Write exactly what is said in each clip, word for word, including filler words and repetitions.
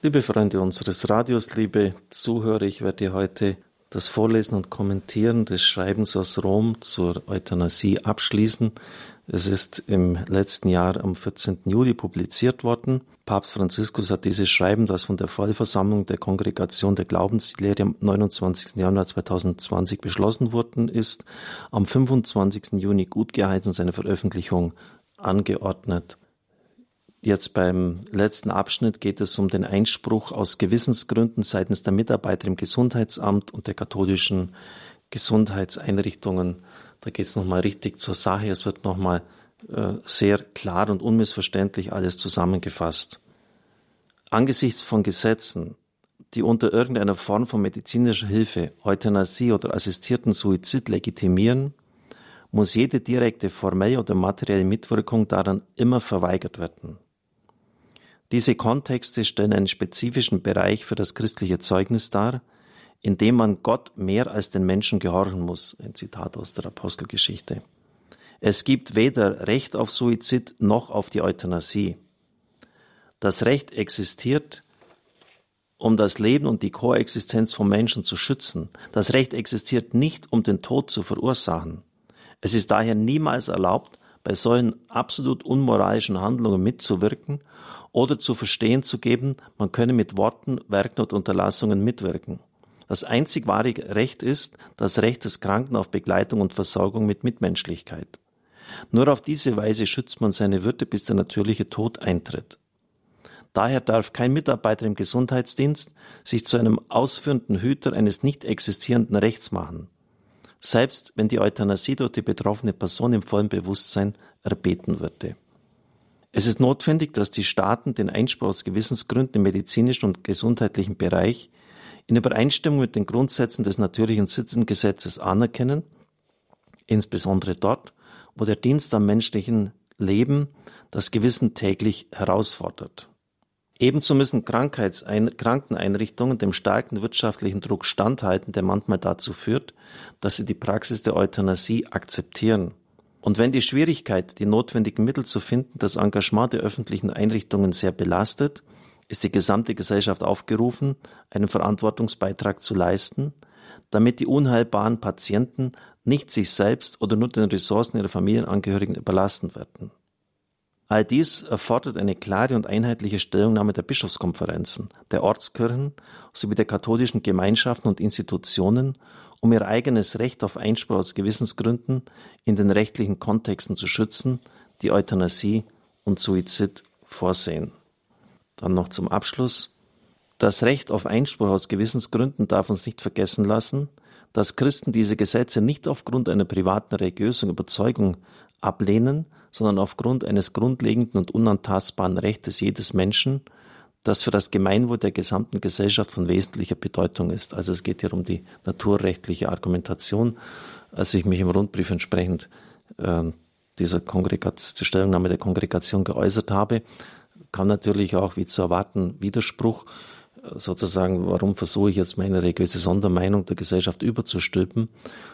Liebe Freunde unseres Radios, liebe Zuhörer, ich werde heute das Vorlesen und Kommentieren des Schreibens aus Rom zur Euthanasie abschließen. Es ist im letzten Jahr am vierzehnten Juli publiziert worden. Papst Franziskus hat dieses Schreiben, das von der Vollversammlung der Kongregation der Glaubenslehre am neunundzwanzigsten Januar zweitausendzwanzig beschlossen worden ist, am fünfundzwanzigsten Juni gutgeheißen, seine Veröffentlichung angeordnet. Jetzt beim letzten Abschnitt geht es um den Einspruch aus Gewissensgründen seitens der Mitarbeiter im Gesundheitsamt und der katholischen Gesundheitseinrichtungen. Da geht es nochmal richtig zur Sache. Es wird nochmal äh, sehr klar und unmissverständlich alles zusammengefasst. Angesichts von Gesetzen, die unter irgendeiner Form von medizinischer Hilfe, Euthanasie oder assistierten Suizid legitimieren, muss jede direkte formelle oder materielle Mitwirkung daran immer verweigert werden. Diese Kontexte stellen einen spezifischen Bereich für das christliche Zeugnis dar, in dem man Gott mehr als den Menschen gehorchen muss. Ein Zitat aus der Apostelgeschichte. Es gibt weder Recht auf Suizid noch auf die Euthanasie. Das Recht existiert, um das Leben und die Koexistenz von Menschen zu schützen. Das Recht existiert nicht, um den Tod zu verursachen. Es ist daher niemals erlaubt, bei solchen absolut unmoralischen Handlungen mitzuwirken oder zu verstehen zu geben, man könne mit Worten, Werken und Unterlassungen mitwirken. Das einzig wahre Recht ist das Recht des Kranken auf Begleitung und Versorgung mit Mitmenschlichkeit. Nur auf diese Weise schützt man seine Würde, bis der natürliche Tod eintritt. Daher darf kein Mitarbeiter im Gesundheitsdienst sich zu einem ausführenden Hüter eines nicht existierenden Rechts machen, selbst wenn die Euthanasie durch die betroffene Person im vollen Bewusstsein erbeten würde. Es ist notwendig, dass die Staaten den Einspruch aus Gewissensgründen im medizinischen und gesundheitlichen Bereich in Übereinstimmung mit den Grundsätzen des natürlichen Sittengesetzes anerkennen, insbesondere dort, wo der Dienst am menschlichen Leben das Gewissen täglich herausfordert. Ebenso müssen Krankheitsein- Krankeneinrichtungen dem starken wirtschaftlichen Druck standhalten, der manchmal dazu führt, dass sie die Praxis der Euthanasie akzeptieren. Und wenn die Schwierigkeit, die notwendigen Mittel zu finden, das Engagement der öffentlichen Einrichtungen sehr belastet, ist die gesamte Gesellschaft aufgerufen, einen Verantwortungsbeitrag zu leisten, damit die unheilbaren Patienten nicht sich selbst oder nur den Ressourcen ihrer Familienangehörigen überlassen werden. All dies erfordert eine klare und einheitliche Stellungnahme der Bischofskonferenzen, der Ortskirchen sowie der katholischen Gemeinschaften und Institutionen, um ihr eigenes Recht auf Einspruch aus Gewissensgründen in den rechtlichen Kontexten zu schützen, die Euthanasie und Suizid vorsehen. Dann noch zum Abschluss. Das Recht auf Einspruch aus Gewissensgründen darf uns nicht vergessen lassen, dass Christen diese Gesetze nicht aufgrund einer privaten religiösen Überzeugung ablehnen, sondern aufgrund eines grundlegenden und unantastbaren Rechtes jedes Menschen, das für das Gemeinwohl der gesamten Gesellschaft von wesentlicher Bedeutung ist. Also es geht hier um die naturrechtliche Argumentation. Als ich mich im Rundbrief entsprechend äh, dieser Kongregation, der Stellungnahme der Kongregation geäußert habe, kam natürlich auch, wie zu erwarten, Widerspruch, sozusagen, warum versuche ich jetzt meine religiöse Sondermeinung der Gesellschaft überzustülpen?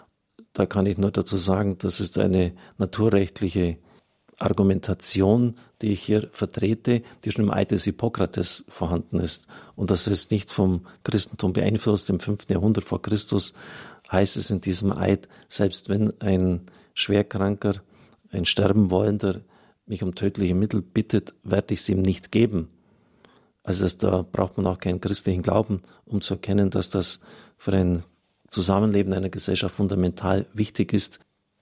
Da kann ich nur dazu sagen, das ist eine naturrechtliche Argumentation, die ich hier vertrete, die schon im Eid des Hippokrates vorhanden ist. Und das ist nicht vom Christentum beeinflusst. Im fünften Jahrhundert vor Christus heißt es in diesem Eid, selbst wenn ein Schwerkranker, ein Sterben wollender mich um tödliche Mittel bittet, werde ich sie ihm nicht geben. Also das, da braucht man auch keinen christlichen Glauben, um zu erkennen, dass das für ein Zusammenleben einer Gesellschaft fundamental wichtig ist,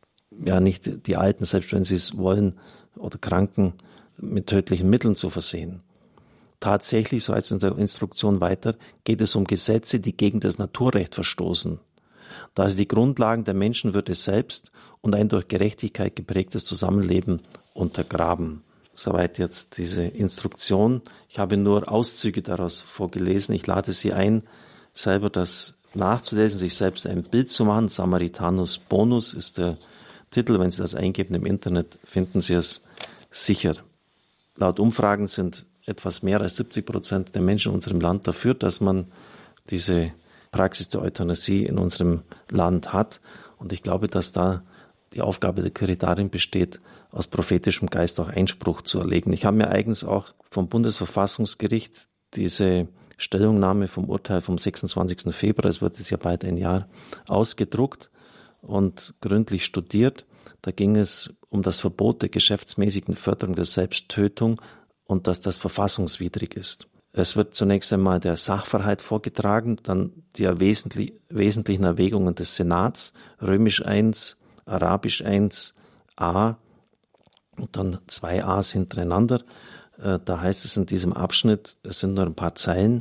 ja nicht die Alten, selbst wenn sie es wollen, oder Kranken mit tödlichen Mitteln zu versehen. Tatsächlich, so heißt es in der Instruktion weiter, geht es um Gesetze, die gegen das Naturrecht verstoßen, da sie die Grundlagen der Menschenwürde selbst und ein durch Gerechtigkeit geprägtes Zusammenleben untergraben. Soweit jetzt diese Instruktion. Ich habe nur Auszüge daraus vorgelesen. Ich lade Sie ein, selber das nachzulesen, sich selbst ein Bild zu machen. Samaritanus Bonus ist der Titel. Wenn Sie das eingeben im Internet, finden Sie es sicher. Laut Umfragen sind etwas mehr als siebzig Prozent der Menschen in unserem Land dafür, dass man diese Praxis der Euthanasie in unserem Land hat. Und ich glaube, dass da die Aufgabe der Kirche darin besteht, aus prophetischem Geist auch Einspruch zu erlegen. Ich habe mir eigens auch vom Bundesverfassungsgericht diese Stellungnahme vom Urteil vom sechsundzwanzigsten Februar, es wird jetzt ja bald ein Jahr, ausgedruckt und gründlich studiert. Da ging es um das Verbot der geschäftsmäßigen Förderung der Selbsttötung und dass das verfassungswidrig ist. Es wird zunächst einmal der Sachverhalt vorgetragen, dann die wesentlich, wesentlichen Erwägungen des Senats, Römisch eins, Arabisch eins a und dann zwei A's hintereinander. Da heißt es in diesem Abschnitt, es sind nur ein paar Zeilen: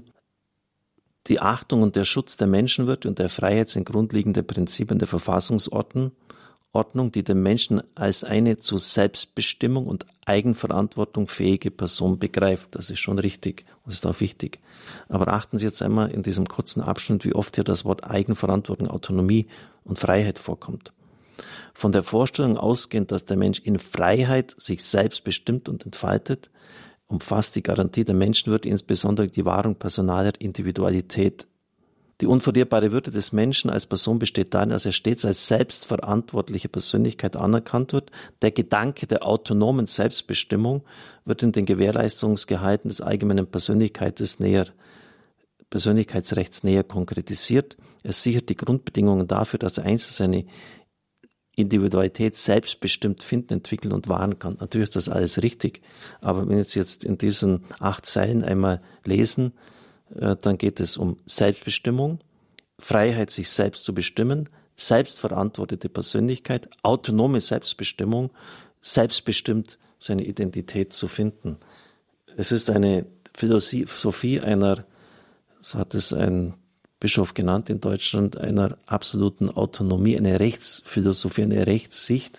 Die Achtung und der Schutz der Menschenwürde und der Freiheit sind grundlegende Prinzipien der Verfassungsordnung, Ordnung, die den Menschen als eine zu Selbstbestimmung und Eigenverantwortung fähige Person begreift. Das ist schon richtig und ist auch wichtig. Aber achten Sie jetzt einmal in diesem kurzen Abschnitt, wie oft hier das Wort Eigenverantwortung, Autonomie und Freiheit vorkommt. Von der Vorstellung ausgehend, dass der Mensch in Freiheit sich selbst bestimmt und entfaltet, umfasst die Garantie der Menschenwürde insbesondere die Wahrung personaler Individualität. Die unverlierbare Würde des Menschen als Person besteht darin, dass er stets als selbstverantwortliche Persönlichkeit anerkannt wird. Der Gedanke der autonomen Selbstbestimmung wird in den Gewährleistungsgehalten des allgemeinen Persönlichkeits näher, Persönlichkeitsrechts näher konkretisiert. Es sichert die Grundbedingungen dafür, dass der Einzelne seine Individualität selbstbestimmt finden, entwickeln und wahren kann. Natürlich ist das alles richtig, aber wenn Sie jetzt in diesen acht Zeilen einmal lesen, äh, dann geht es um Selbstbestimmung, Freiheit, sich selbst zu bestimmen, selbstverantwortete Persönlichkeit, autonome Selbstbestimmung, selbstbestimmt seine Identität zu finden. Es ist eine Philosophie einer, so hat es ein Bischof genannt in Deutschland, einer absoluten Autonomie, eine Rechtsphilosophie, eine Rechtssicht,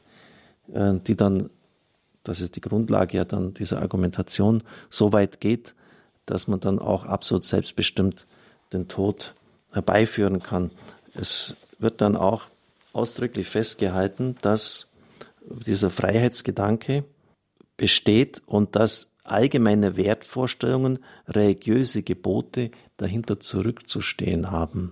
die dann, das ist die Grundlage ja dann dieser Argumentation, so weit geht, dass man dann auch absolut selbstbestimmt den Tod herbeiführen kann. Es wird dann auch ausdrücklich festgehalten, dass dieser Freiheitsgedanke besteht und dass allgemeine Wertvorstellungen, religiöse Gebote dahinter zurückzustehen haben.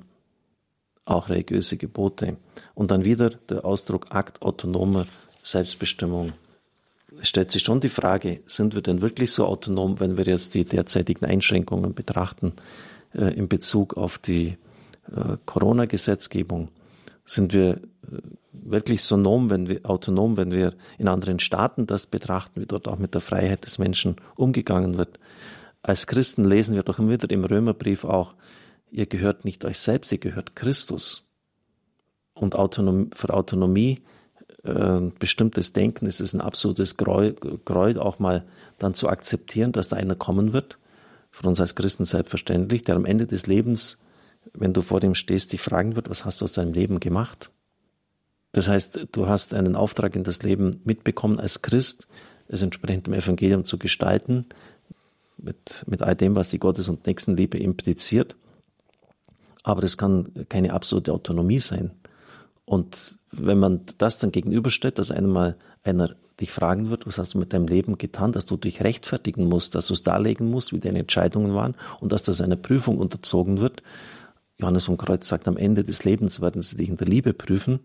Auch religiöse Gebote. Und dann wieder der Ausdruck Akt autonomer Selbstbestimmung. Es stellt sich schon die Frage, sind wir denn wirklich so autonom, wenn wir jetzt die derzeitigen Einschränkungen betrachten äh, in Bezug auf die äh, Corona-Gesetzgebung? Sind wir äh, wirklich so autonom, wenn wir, autonom, wenn wir in anderen Staaten das betrachten, wie dort auch mit der Freiheit des Menschen umgegangen wird? Als Christen lesen wir doch immer wieder im Römerbrief auch, ihr gehört nicht euch selbst, ihr gehört Christus. Und Autonom, für Autonomie, äh, bestimmtes Denken, ist es ein absolutes Gräuel, Gräuel, auch mal dann zu akzeptieren, dass da einer kommen wird, für uns als Christen selbstverständlich, der am Ende des Lebens, wenn du vor dem stehst, dich fragen wird, was hast du aus deinem Leben gemacht? Das heißt, du hast einen Auftrag in das Leben mitbekommen als Christ, es entsprechend dem Evangelium zu gestalten, mit, mit all dem, was die Gottes- und Nächstenliebe impliziert. Aber es kann keine absolute Autonomie sein. Und wenn man das dann gegenüberstellt, dass einmal einer dich fragen wird, was hast du mit deinem Leben getan, dass du dich rechtfertigen musst, dass du es darlegen musst, wie deine Entscheidungen waren und dass das einer Prüfung unterzogen wird. Johannes vom Kreuz sagt, am Ende des Lebens werden sie dich in der Liebe prüfen.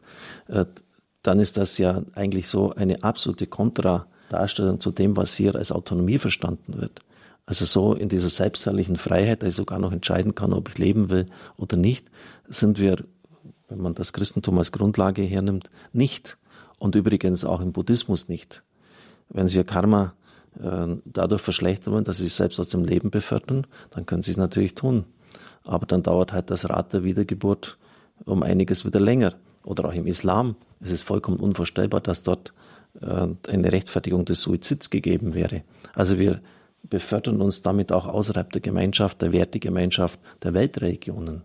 Dann ist das ja eigentlich so eine absolute Kontradarstellung zu dem, was hier als Autonomie verstanden wird. Also so in dieser selbstherrlichen Freiheit, dass ich sogar noch entscheiden kann, ob ich leben will oder nicht, sind wir, wenn man das Christentum als Grundlage hernimmt, nicht. Und übrigens auch im Buddhismus nicht. Wenn Sie Ihr Karma äh, dadurch verschlechtern wollen, dass Sie sich selbst aus dem Leben befördern, dann können Sie es natürlich tun. Aber dann dauert halt das Rad der Wiedergeburt um einiges wieder länger. Oder auch im Islam. Es ist vollkommen unvorstellbar, dass dort äh, eine Rechtfertigung des Suizids gegeben wäre. Also wir befördern uns damit auch außerhalb der Gemeinschaft, der Wertegemeinschaft der Weltreligionen.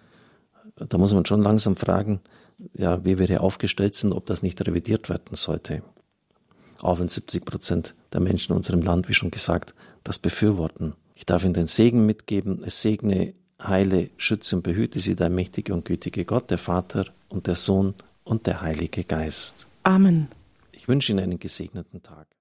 Da muss man schon langsam fragen, ja, wie wir hier aufgestellt sind, ob das nicht revidiert werden sollte. Auch wenn siebzig Prozent der Menschen in unserem Land, wie schon gesagt, das befürworten. Ich darf Ihnen den Segen mitgeben. Es segne, heile, schütze und behüte Sie der mächtige und gütige Gott, der Vater und der Sohn und der Heilige Geist. Amen. Ich wünsche Ihnen einen gesegneten Tag.